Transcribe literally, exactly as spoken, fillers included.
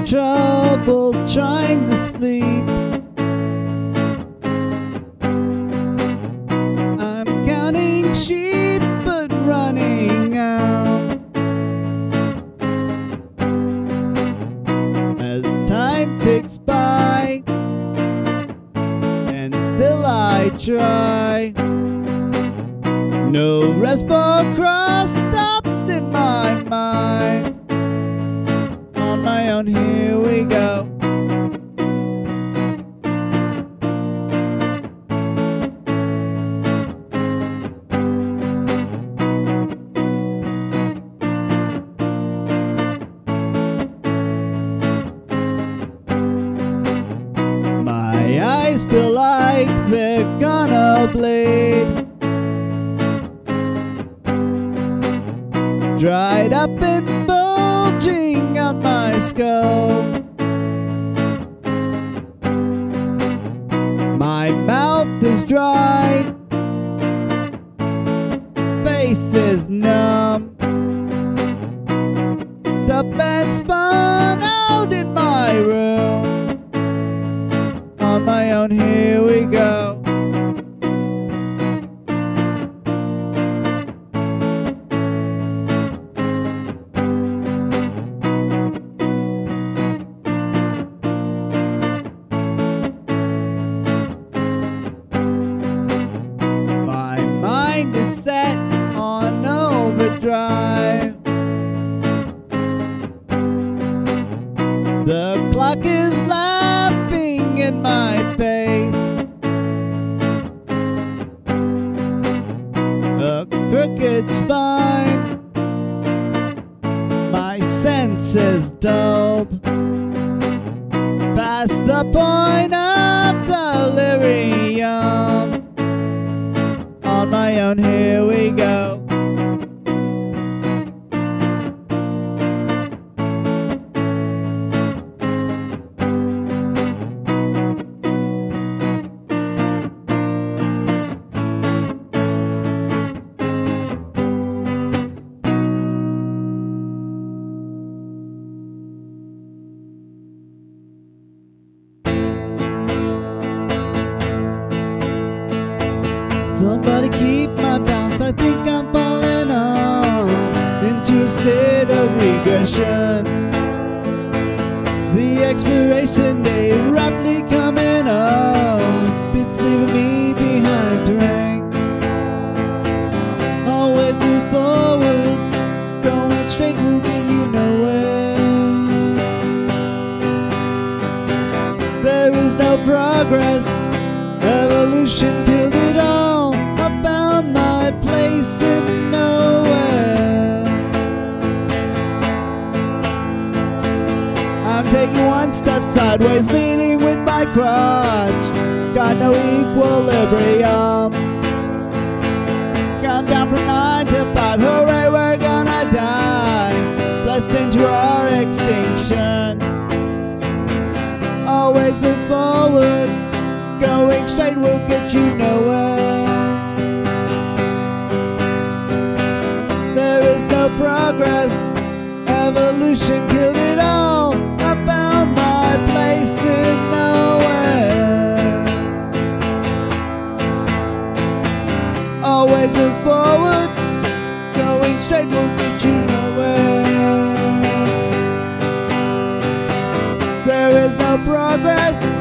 trouble trying to sleep. I'm counting sheep but running out. As time ticks by and still I try, no rest for cross stops in my mind. On my own, here we go. My eyes feel like they're gonna bleed, dried up and bulging out my skull. My mouth is dry, face is numb. The bed spun out in my room. On my own, here we go. My mind is set on overdrive. The clock is laughing in my face. A crooked spine, my senses dulled, past the point of delirium. On my own, here we go. Somebody keep my balance, I think I'm falling on into a state of regression. The expiration date rapidly coming up, it's leaving me behind to rank. Always move forward, going straight will get you nowhere. There is no progress, evolution killed it all. I found my place in nowhere. I'm taking one step sideways, leaning with my crutch. Got no equilibrium. Count down from nine to five. Hooray, we're gonna die. Blessed into our extinction. Always move forward, going straight will get you nowhere. There is no progress, evolution killed it all. I found my place in nowhere. Always move forward, going straight will get you nowhere. There is no progress,